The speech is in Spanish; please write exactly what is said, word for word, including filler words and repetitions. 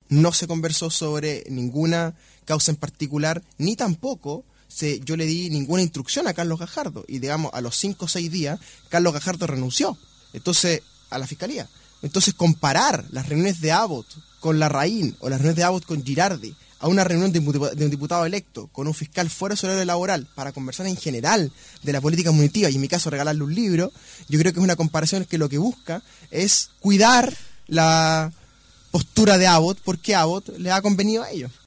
no se conversó sobre ninguna causa en particular, ni tampoco se, yo le di ninguna instrucción a Carlos Gajardo. Y digamos, a los cinco o seis días, Carlos Gajardo renunció. Entonces, a la fiscalía. Entonces, comparar las reuniones de Abbott con Larraín o las reuniones de Abbott con Girardi a una reunión de un, diputado, de un diputado electo con un fiscal fuera de su horario laboral para conversar en general de la política munitiva y en mi caso regalarle un libro, yo creo que es una comparación que lo que busca es cuidar la postura de Abbott porque Abbott le ha convenido a ellos.